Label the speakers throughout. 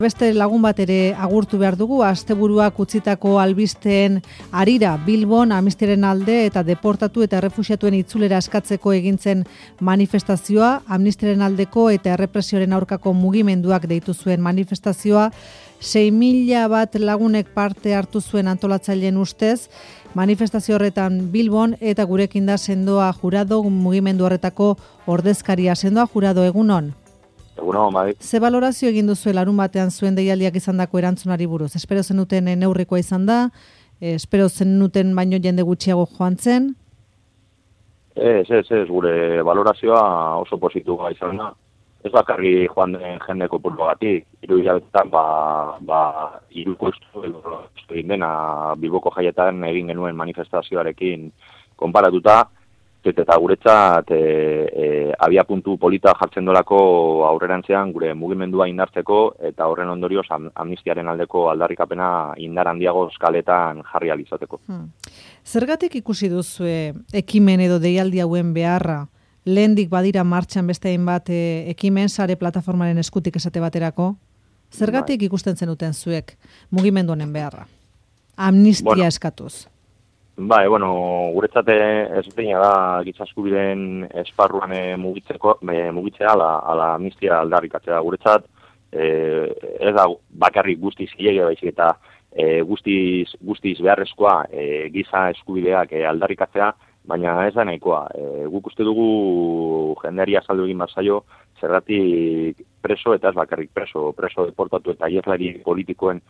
Speaker 1: Beste lagun bat ere agurtu behar dugu, asteburuak utzitako albisteen harira Bilbon amnistiaren alde eta deportatu eta errefuxiatuen itzulera eskatzeko egintzen manifestazioa, amnistiaren aldeko eta errepresioaren aurkako mugimenduak deitu zuen manifestazioa, 6.000 bat lagunek parte hartu zuen antolatzaileen ustez, manifestazio horretan Bilbon eta gurekin da Sendoa Jurado mugimendu horretako ordezkaria. Sendoa Jurado, egunon?
Speaker 2: Egunon, bai.
Speaker 1: Ze balorazio egin duzu larun batean zuen deialdiak izandako erantzunari buruz? Espero zenuten neurrikoa izan da? Espero zenuten baino jende gutxiago joan zen?
Speaker 2: Ez, gure balorazioa oso positiboa izan da. Ez bakarri joan den jende kopuruagatik, 3 hilabetetan hiruko estu egin dena Bilboko jaietan egin genuen manifestazioarekin konparatuta, eta guretzat abia puntu polita jartzen dolako aurrerantzean gure mugimendua indartzeko eta horren ondorioz amnistiaren aldeko aldarrikapena indar handiago eskaletan jarri ahal izateko.
Speaker 1: Zergatik ikusi duzue ekimen edo deialdi hauen beharra? Lehendik badira martxan beste hainbat ekimen sare plataformaren eskutik esate baterako? Zergatik ikusten zenuten zuek mugimendu honen beharra? Amnistia eskatuz.
Speaker 2: Guretzat ezberdina da giza eskubideen esparruan mugitzea ala amnistia aldarrikatzea. Guretzat ez da bakarrik guztiz zilegi baizik eta guztiz beharrezkoa giza eskubideak aldarrikatzea, baina ez da nahikoa. Guk uste dugu jendeari azaldu egin bazaio, zergatik preso eta ez bakarrik preso deportatu eta ieslari politikoen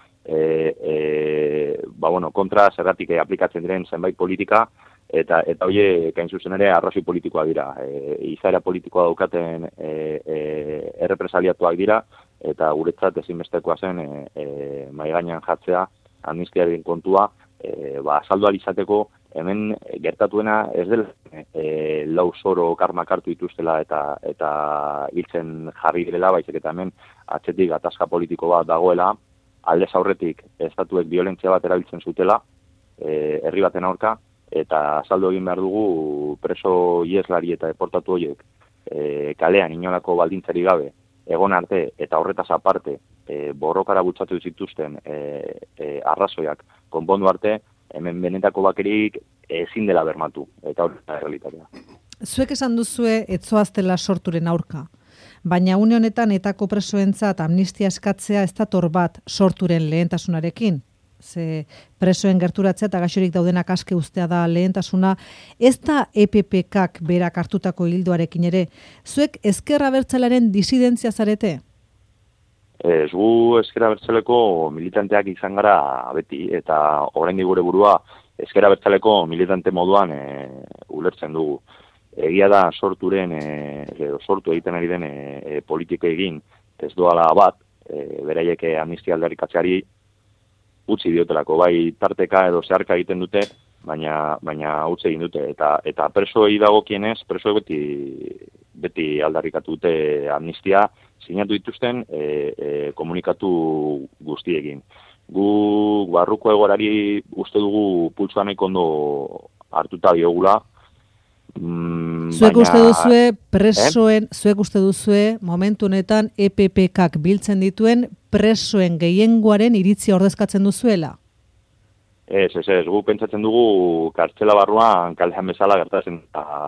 Speaker 2: kontra zergatik aplikatzen diren zenbait politika eta horiek hain zuzen ere arrazoi politikoa dira. Izaera politikoa daukaten errepresaliatuak dira eta guretzat ezinbestekoa zen mahai gainean jartzea amnistiaren kontua azaldu ahal izateko. Hemen gertatuena ez dela lau zoro karmak hartu dituztela eta hiltzen jarri direla, baizik eta hemen atzetik gatazka politiko bat dagoela, aldez aurretik estatuek violentzia bat erabiltzen zutela, herri baten aurka, eta azaldu egin behar dugu preso ieslari eta deportatu horiek kalean inolako baldintzari gabe, egon arte eta horretaz aparte borrokara bultzatu zituzten arrazoiak konpondu arte, hemen benetako bakerik ezin dela bermatu, eta hori da realitatea.
Speaker 1: Zuek esan duzue etzoaztela sorturen aurka, baina une honetan etako presoentzat amnistia eskatzea ez dator bat sorturen lehentasunarekin. Ze presoen gerturatzea eta gaixorik daudenak aske uztea da lehentasuna, ez da EPPKak berak hartutako hildoarekin ere. Zuek ezker abertzalearen disidentzia zarete?
Speaker 2: Ez, gu ezker abertzaleko militanteak izan gara beti, eta oraindik gure burua ezker abertzaleko militante moduan ulertzen dugu. Egia da sortu egiten ari den politika egin ez doala bat, beraiek amnistia aldarrikatzeari utzi diotelako, bai tarteka edo zeharka egiten dute, baina utzi egin dute. Eta presoei dagokienez, presoek beti aldarrikatu dute amnistia, sinatu dituzten komunikatu guztiekin. Gu barruko egorari uste dugu pultsoa nahiko ondo hartuta diogula.
Speaker 1: Zuek uste duzue momentu honetan EPPKak biltzen dituen presoen gehiengoaren iritzia ordezkatzen duzuela?
Speaker 2: Ez, gu pentsatzen dugu kartzela barruan kalean bezala gertatzen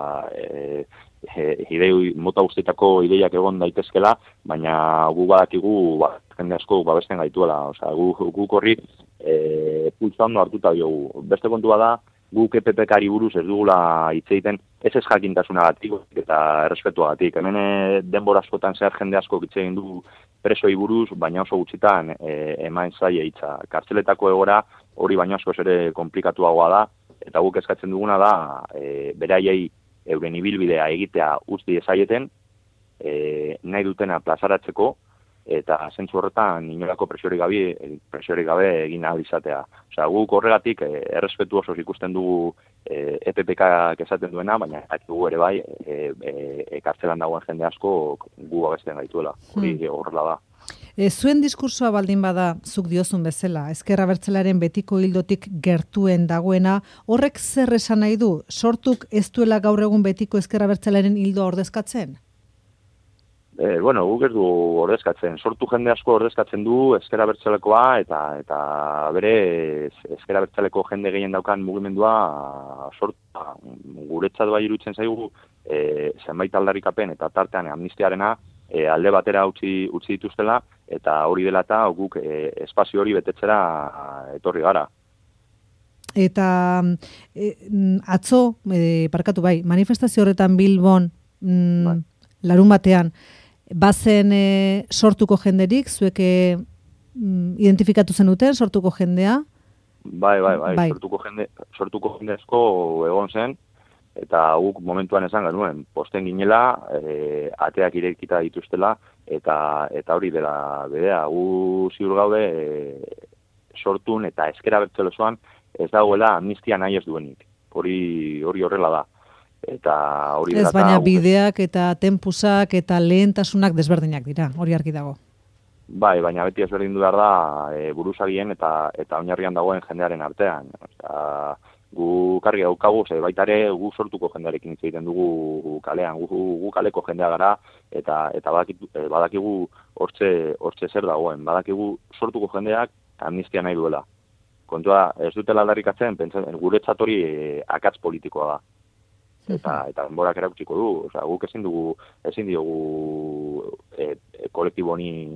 Speaker 2: mota guztietako ideiak egon daitezkela, baina gu badakigu jende asko babesten gaituela. Guk horri pultza ondo hartuta diogu. Beste kontua da, guk EPPKari buruz ez dugula hitz egiten ez jakintasunagatik eta errespetuagatik. Hemen denbora askotan zehar jende asko hitz egin du presoi buruz, baina oso gutxitan eman zaie hitza. Kartzeletako egoera hori baino askoz ere komplikatuagoa da, eta guk eskatzen duguna da beraiei euren ibilbidea egitea uzti ezaieten, nahi dutena plazaratzeko, eta zentzu horretan inolako presiorik gabe egin ahal izatea. Guk horregatik errespetu oso ikusten dugu EPPKak esaten duena, baina gu ere bai kartzelan dagoen jende asko gu abesten gaituela. Hori horrela da.
Speaker 1: Zuen diskursoa baldin bada, zuk diozun bezala, ezker abertzalearen betiko hildotik gertuen dagoena, horrek zer esan nahi du? Sortuk ez duela gaur egun betiko ezker abertzalearen hildoa ordezkatzen?
Speaker 2: Guk ez du ordezkatzen. Sortu jende asko ordezkatzen du ezker abertzalekoa eta bere ezker abertzaleko jende gehien daukan mugimendua sortu. Guretzat bai iruditzen zaigu zenbait aldarrikapen eta tartean amnistiarena alde batera utzi dituztela eta hori dela eta guk espazio hori betetzera etorri gara.
Speaker 1: Eta atzo, parkatu bai, manifestazio horretan Bilbon larun batean, bazen sortuko jenderik, zuek identifikatu zenuten sortuko jendea?
Speaker 2: Bai. Sortuko jende asko egon zen, eta guk momentuan esan genuen, posten ginela, ateak irekita dituztela, eta hori dela bedea, gu ziur gaude sortun eta ezker abertzale osoan ez dagoela amnistia nahi ez duenik. Hori horrela da. Eta hori
Speaker 1: ez, baina bideak eta tempusak eta lehentasunak desberdinak dira, hori argi dago.
Speaker 2: Bai, baina beti ezberdindu behar da buruzagien eta oinarrian dagoen jendearen artean. Gu kargi daukagu, baita ere gu sortuko jendearekin hitz egiten dugu kalean, gu kaleko jendea gara eta badakigu hortze zer dagoen, badakigu sortuko jendeak amnistia nahi duela. Kontua ez dutela aldarrikatzen, guretzat hori akats politikoa da. Eta denborak erakutsiko du, guk ezin diogu kolektibo honi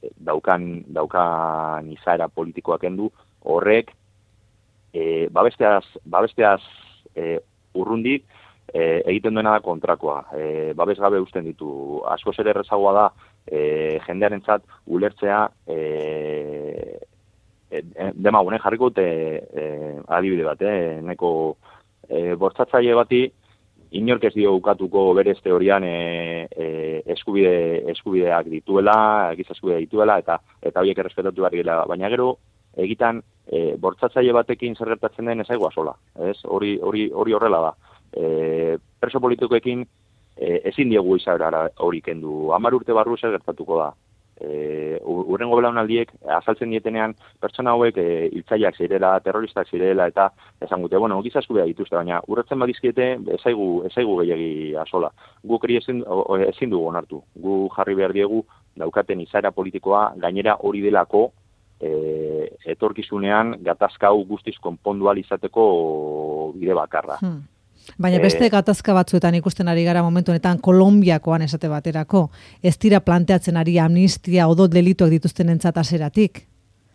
Speaker 2: daukan izaera politikoak kendu, horrek babesteaz urrundik egiten duena da kontrakoa, babes gabe usten ditu. Askoz ere errezagoa da jendearentzat ulertzea demagunen jarriko adibide bat, neko bortzatzaile bati inork ez dio ukatuko berez teorian eskubideak dituela, giza eskubideak dituela, eta horiek errespetatu behar dira. Baina gero, egitan, bortzatzaile batekin zer gertatzen den ezaigua sola. Hori horrela da. Preso politikoekin ezin diegu izaera hori kendu. 10 urte barru zer gertatuko da. Urrengo belaunaldiek azaltzen dietenean pertsona hauek hiltzaileak zirela, terroristak zirela eta esan gute, giza eskubideak dituzte, baina urretzen badizkiete ezaigu gehiegi asola. Guk ezin dugu onartu. Gu jarri behar diegu daukaten izaera politikoa, gainera hori delako etorkizunean gatazka hau guztiz konpondu ahal izateko bide bakarra.
Speaker 1: Baina beste gatazka batzuetan ikusten ari gara momentu honetan Kolonbiakoan esate baterako, ez dira planteatzen ari amnistia odol delituak dituztenentzat haseratik.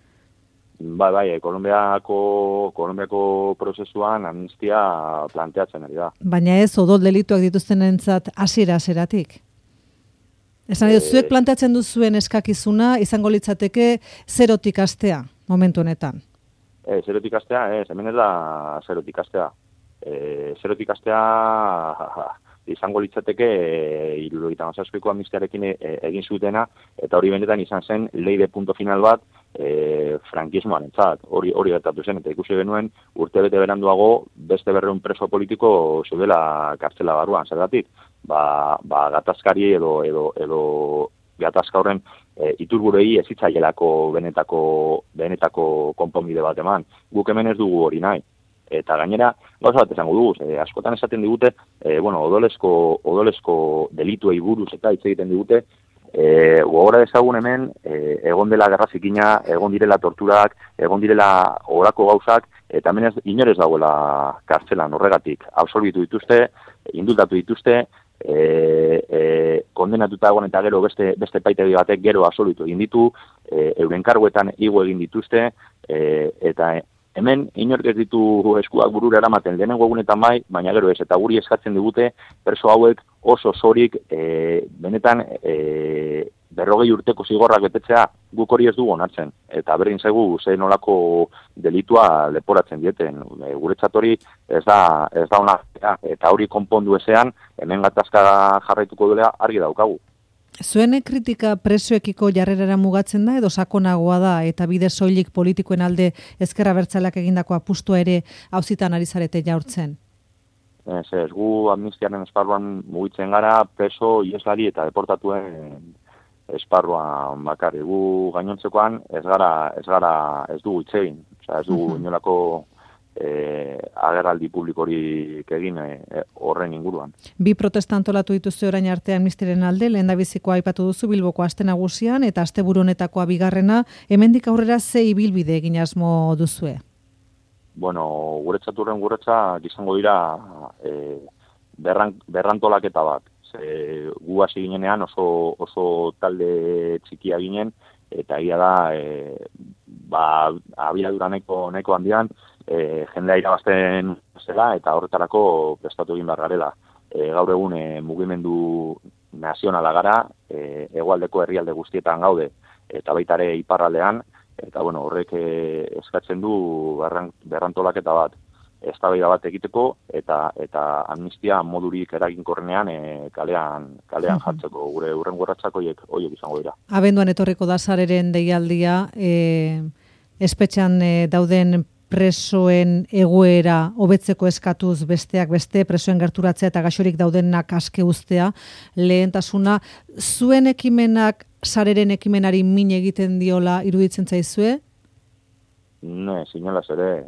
Speaker 2: Bai, Kolonbiako prozesuan amnistia planteatzen ari da.
Speaker 1: Baina ez odol delituak dituztenentzat hasieratik. Esan edo, zuek planteatzen duzuen eskakizuna izango litzateke zerotik hastea momentu honetan.
Speaker 2: Zerotik hastea, hemen ez da zerotik hastea. Zerotik hastea izango litzateke 77ko amnistiarekin egin zutena, eta hori benetan izan zen lei de punto final bat frankismoarentzat. Hori gertatu zen, eta ikusi genuen urtebete beranduago beste 200 preso politiko zeudela kartzela barruan, zergatik. Gatazkari edo gatazka horren iturburei ez hitzaielako benetako konponbide bat eman. Guk hemen ez dugu hori nahi. Eta gainera, gauza bat esango dugu, askotan esaten digute, odolezko delituei buruz eta hitz egiten digute, gogora dezagun hemen, egon dela gerra zikina, egon direla torturak, egon direla horako gauzak, eta hemen inorez dagoela kartzelan horregatik. Absolbitu dituzte, indultatu dituzte, kondenatuta egon eta gero beste epaitegi batek gero absolbitu egin ditu, euren karguetan igo egin dituzte, eta hemen inork ez ditu eskuak burura eramaten lehenengo egunetan bai, baina gero ez, eta guri eskatzen digute perso hauek oso zorik benetan 40 urteko zigorrak betetzea, guk hori ez dugu onartzen. Eta berdin zaigu ze nolako delitua leporatzen dieten. Guretzat hori ez da onartzea, eta hori konpondu ezean, hemen gatazka jarraituko duela argi daukagu.
Speaker 1: Zuen kritika presoekiko jarrerara mugatzen da edo sakonagoa da eta bide soilik politikoen alde ezker abertzaleak egindako apustua ere auzitan ari zarete jaurtzen?
Speaker 2: Ez, gu amnistiaren esparruan mugitzen gara preso, ieslari eta deportatuen esparruan bakarri. Gu gainontzekoan ez dugu hitz egin. Ez dugu inolako agerraldi publikorik egin horren inguruan.
Speaker 1: Bi protesta antolatu dituzte orain arte Amnistiaren alde, lehendabizikoa aipatu duzu Bilboko aste nagusian eta asteburu honetakoa bigarrena, hemendik aurrera ze ibilbide egin asmo duzue?
Speaker 2: Bueno, guretzat izango dira berrantolaketa bat. Gu hasi ginenean oso talde txikia ginen, eta egia da abiadura nahiko handian jendea irabazten zela eta horretarako prestatu egin behar garela. Gaur egun mugimendu nazionala gara, hegoaldeko herrialde guztietan gaude, eta baita ere iparraldean, eta bueno, horrek eskatzen du berrantolaketa bat, eztabaida bat egiteko eta amnistia modurik eraginkorrenean kalean jartzeko gure hurrengo urratsak horiek izango dira.
Speaker 1: Abenduan etorriko da sareren deialdia, espetxean dauden presoen egoera hobetzeko eskatuz besteak beste, presoen gerturatzea eta gaixorik daudenak aske uztea, lehentasuna, zuen ekimenak sareren ekimenari min egiten diola iruditzen zaizue?
Speaker 2: Ne, inolaz ere,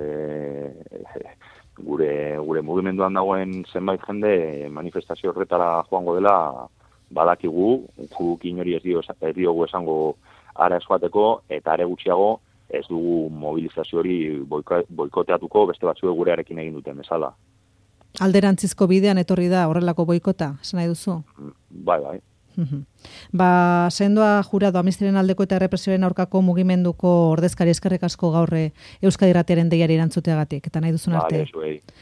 Speaker 2: gure mugimenduan dagoen zenbait jende manifestazio horretara joango dela badakigu, guk inori ez diogu esango ara eskuateko, eta are gutxiago ez dugu mobilizazio hori boikoteatuko beste batzuek gurearekin egin duten bezala.
Speaker 1: Alderantzizko bidean etorri da horrelako boikota, esan nahi duzu?
Speaker 2: Bai.
Speaker 1: Sendoa jurado Amnistiaren aldeko eta errepresioaren aurkako mugimenduko ordezkari eskerrik asko gaur Euskadi Irratiaren deiari erantzuteagatik, eta nahi duzun arte.